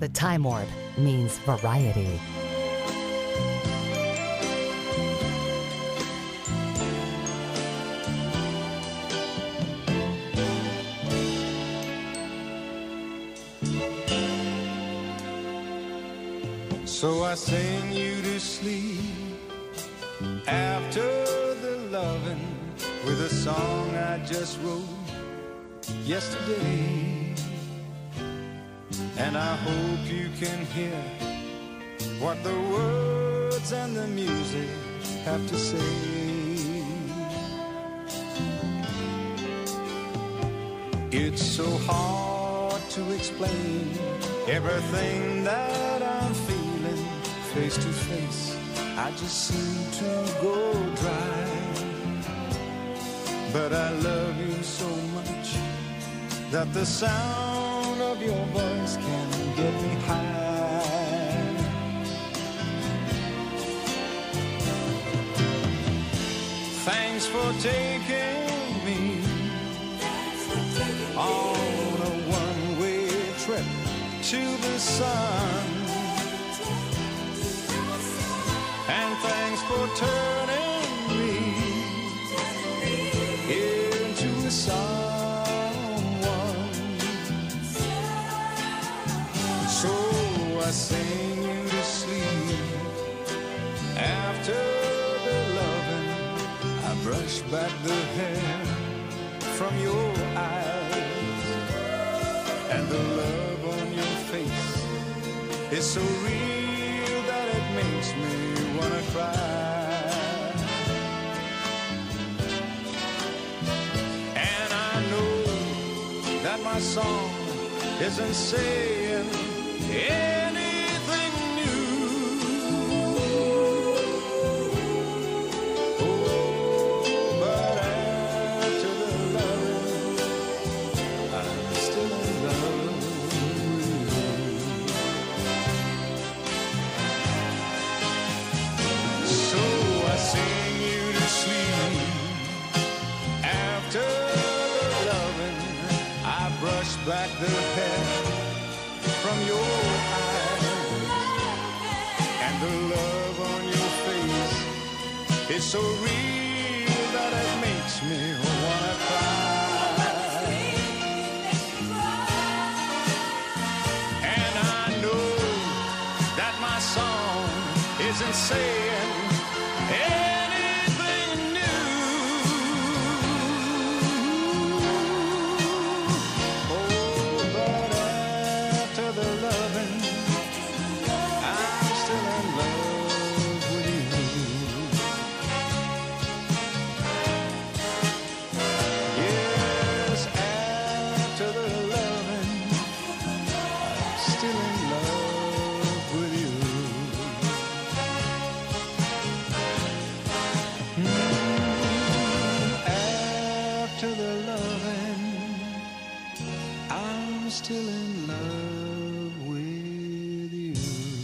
The Time Warp means variety. So I sing you to sleep after the loving with a song I just wrote yesterday. And I hope you can hear what the words and the music have to say. It's so hard to explain everything that I'm feeling face to face. I just seem to go dry. But I love you so much that the sound of your voice can get me high. Thanks for taking me on a one-way trip to the sun. And thanks for turning me into a someone. So I sing you to sleep after the loving. I brush back the hair from your eyes, and the love on your face is so real that it makes me wanna cry. And I know that my song isn't saying anything new. Oh, but after the love, I'm still in love with you. So I sing you to sleep after the loving. I brush back the hair from your eyes, and the love on your face is so real that it makes me wanna cry. And I know that my song isn't saying anything new. Oh, but after the loving, I'm still in love with you. Yes, after the loving, I'm still in love with you. After the loving, I'm still in love with you.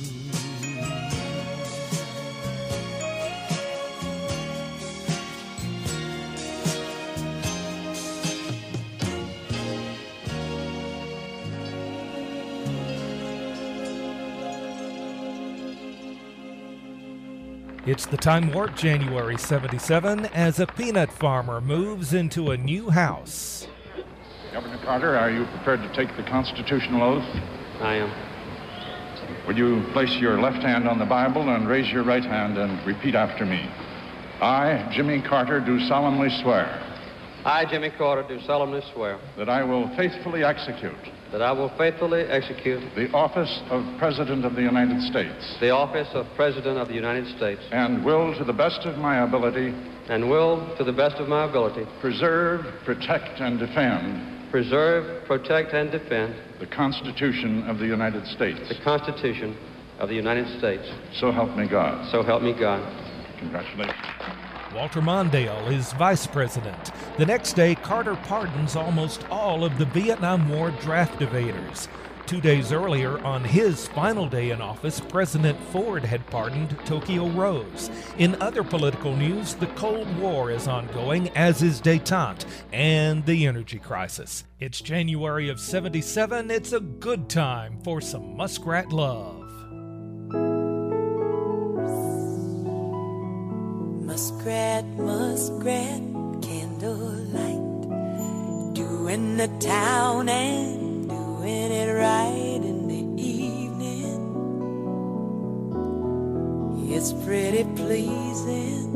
It's the Time Warp, January 77, as a peanut farmer moves into a new house. Governor Carter, are you prepared to take the constitutional oath? I am. Will you place your left hand on the Bible and raise your right hand and repeat after me? I, Jimmy Carter, do solemnly swear I, Jimmy Carter, do solemnly swear that I will faithfully execute that I will faithfully execute the office of President of the United States the office of President of the United States and will, to the best of my ability, and will, to the best of my ability, preserve, protect, and defend preserve, protect, and defend the Constitution of the United States. the Constitution of the United States. So help me God. So help me God. Congratulations. Walter Mondale is vice president. The next day, Carter pardons almost all of the Vietnam War draft evaders. 2 days earlier, on his final day in office, President Ford had pardoned Tokyo Rose. In other political news, the Cold War is ongoing, as is détente and the energy crisis. It's January of '77. It's a good time for some Muskrat love. Muskrat, muskrat, candlelight, doing the town and doing it right in the evening. It's pretty pleasing.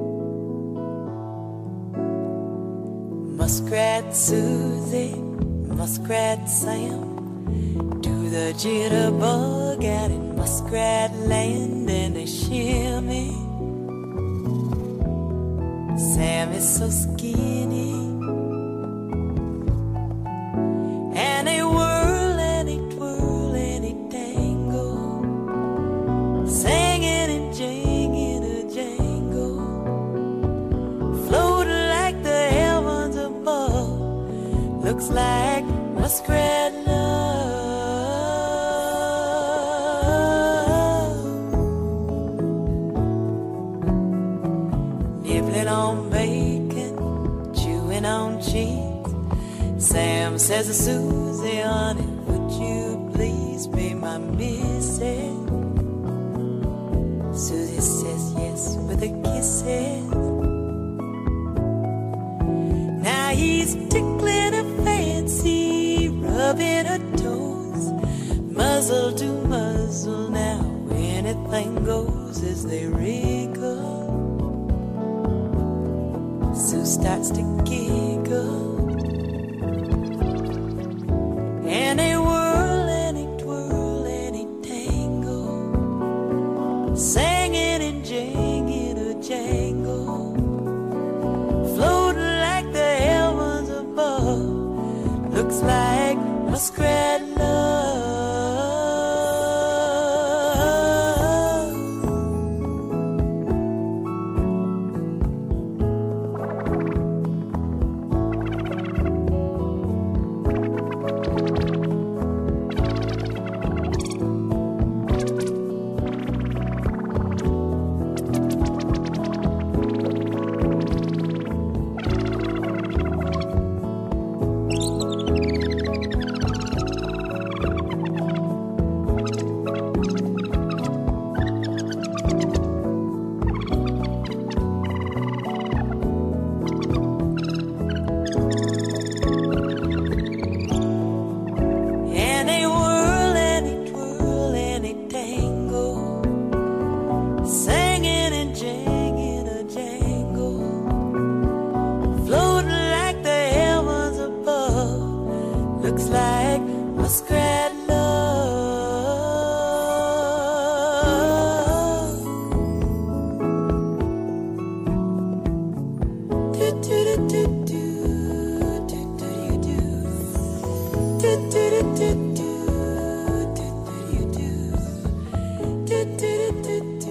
Muskrat Susie, Muskrat Sam, do the jitterbug out in Muskrat Land and they shimmy. Sam is so skinny, and they whirl and they twirl and they tangle, singing and jinging a jangle, floating like the heavens above. Looks like muskrat love, nibbling on bacon, chewing on cheese. Sam says to Susie, honey, would you please be my missus? Susie says yes with the kisses. Now he's tickling her fancy, rubbing her toes, muzzle to muzzle. Now anything goes as they wriggle. Sue starts to giggle, and they whirl and they twirl and they tangle, singing and jinging a jangle, floating like the heavens above. Looks like muskrat love. Looks like muskrat love. Do do do do do do do do do do do do do do do do do do do.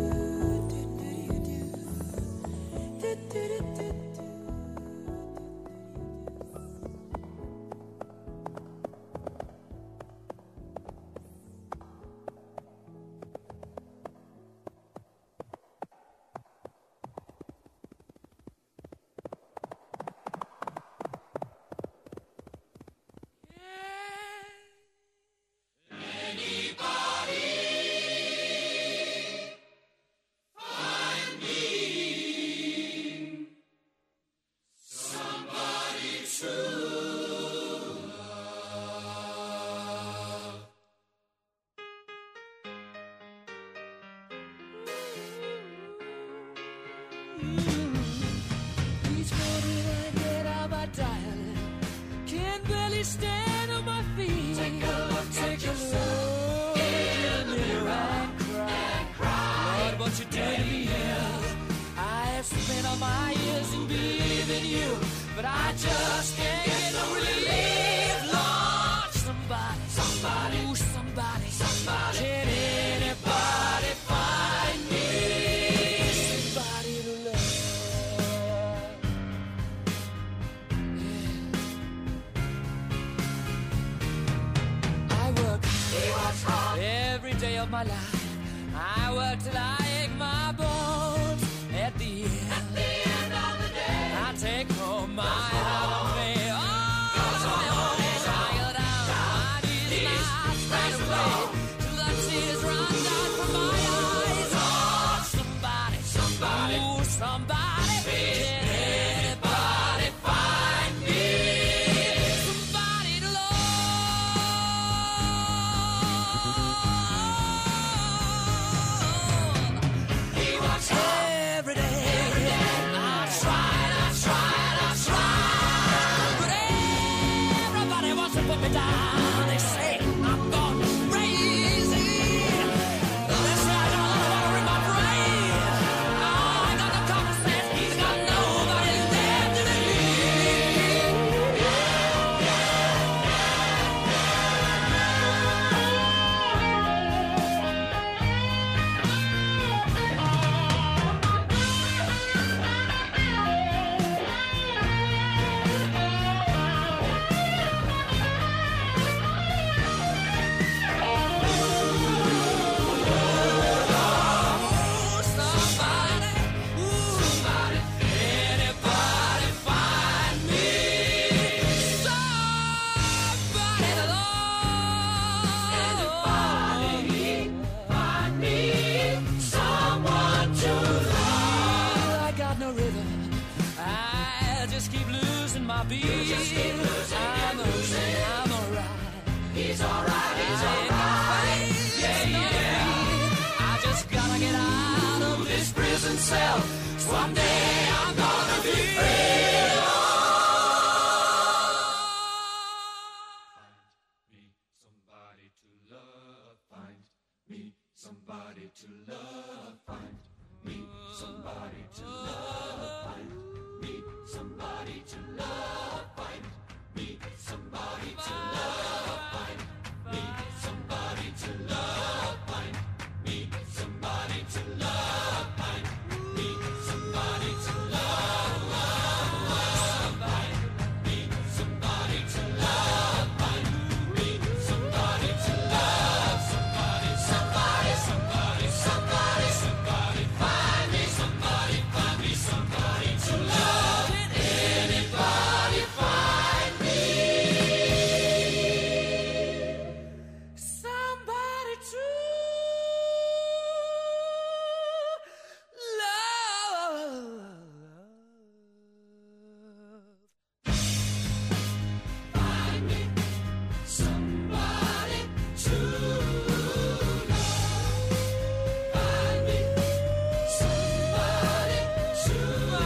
Each morning I get out my diet, can't barely stand on my feet. Take a look at yourself in the mirror and cry. Lord, what you did to me is I have spent all my years in believing you, but I just can't get no relief. Lord, somebody, ooh, somebody, can anybody find me somebody to love? Yeah. day of my life. I work till I ache my bones. At the end of the day, I take home my heart of me. Tired out, my knees right away till the tears run down from my eyes. Somebody, ooh, somebody, can anybody find me? Somebody to love. He works every day. I tried, but everybody wants to put me down. They say I'm gone crazy. They say I got a lot of water in my brain. I got no common sense. He's got nobody left in me. Somebody, anybody find me? Somebody to love. Anybody find me? Someone to love. I got no rhythm. I just keep losing my beat. I'm alright. He's alright. I just gotta get out of this prison cell. Someday I'm gonna be free. Somebody to love, find me somebody to love, find me somebody to love, find me somebody to love, find me somebody to love, find me somebody to love, find me somebody to love, find me somebody to love, find me somebody to love, find me somebody to love, somebody, somebody, somebody, somebody, somebody, find me somebody to love. Can anybody find me? Somebody to love. Find me somebody to love. Find me somebody to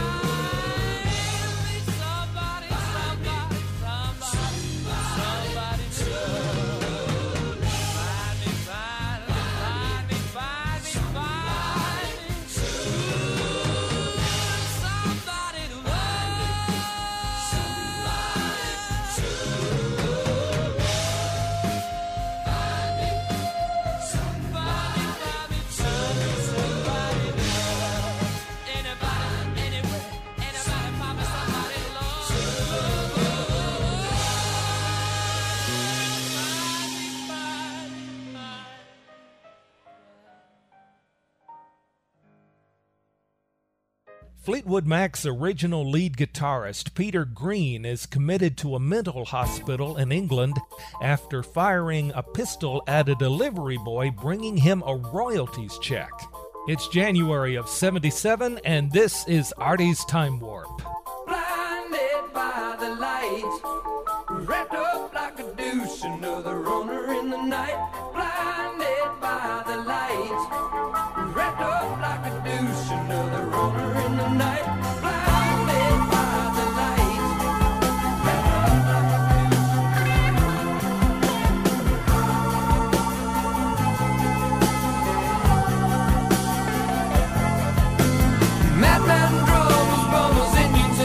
Fleetwood Mac's original lead guitarist Peter Green is committed to a mental hospital in England after firing a pistol at a delivery boy bringing him a royalties check. It's January of '77, and this is Artie's Time Warp. Blinded by the light, wrapped up like a douche, another runner in the night. Blinded by the light, wrapped up like a douche, another runner in the night. Blinded by the light, wrapped up like a douche. Madman drums, bombers, Indian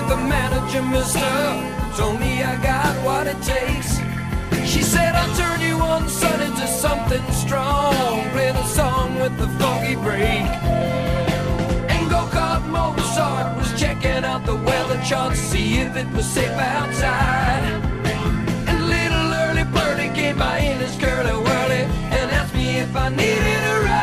the manager, mister, told me I got what it takes. She said I'll turn you on, son, into something strong. Play the song with the funky break. And Go-Kart Mozart was checking out the weather chart to see if it was safe outside. And little early birdie came by in his curly whirly and asked me if I needed a ride.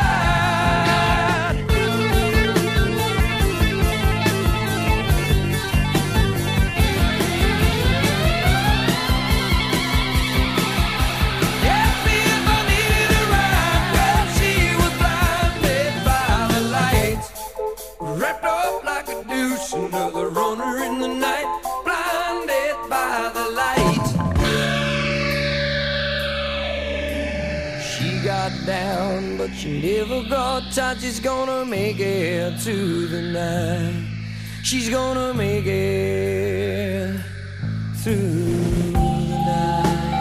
Wrapped up like a douche, another runner in the night, blinded by the light. She got down, but she never got tight. She's gonna make it to the night. She's gonna make it through the night.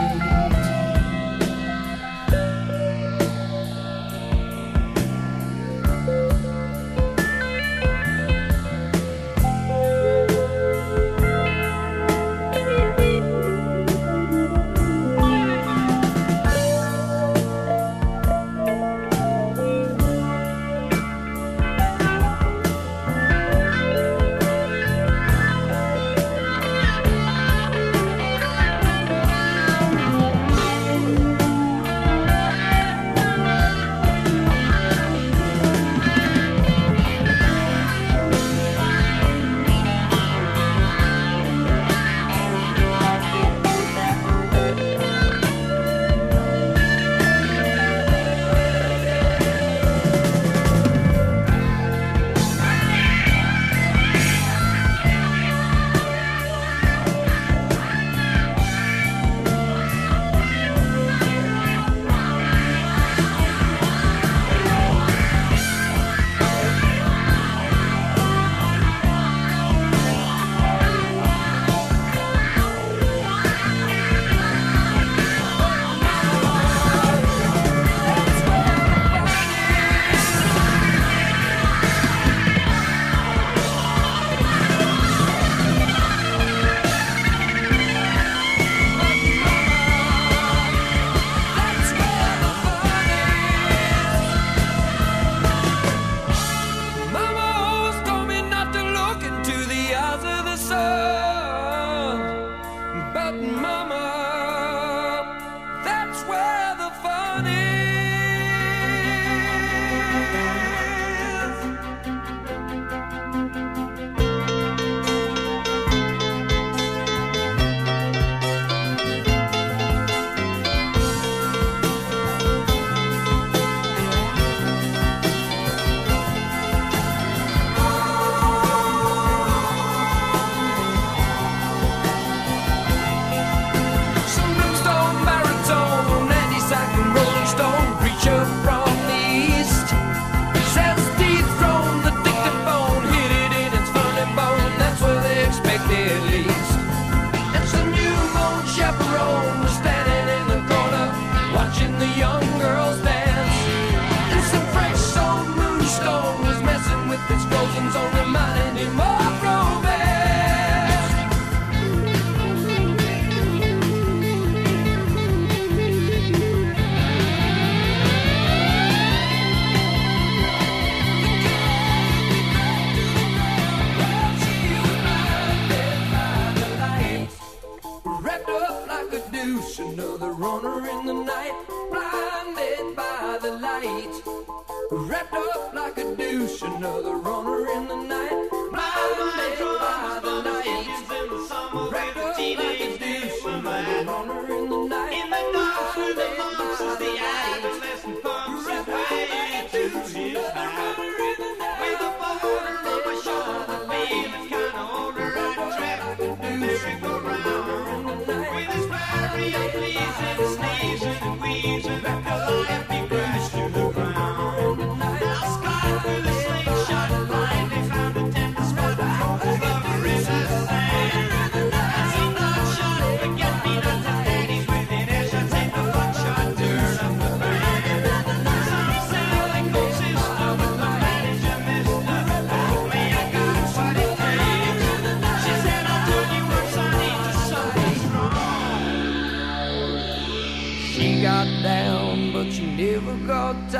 Wrapped up like a douche, another runner in the night. Blinded by the light. Wrapped up like a douche, another runner in the night. In the dark of the months is the adolescent pumps his way to his high. With a boulder on my shoulder, feeling kinda older, I track the merry-go-round. With his flurry of pleasing, sneezing and wheezing, the life he crashed to the ground. With a slingshot blind, they found a tender spot over his eyes.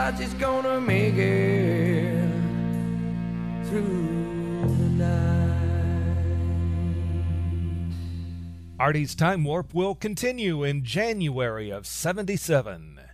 decides he's gonna make it through the night. Artie's Time Warp will continue in January of '77.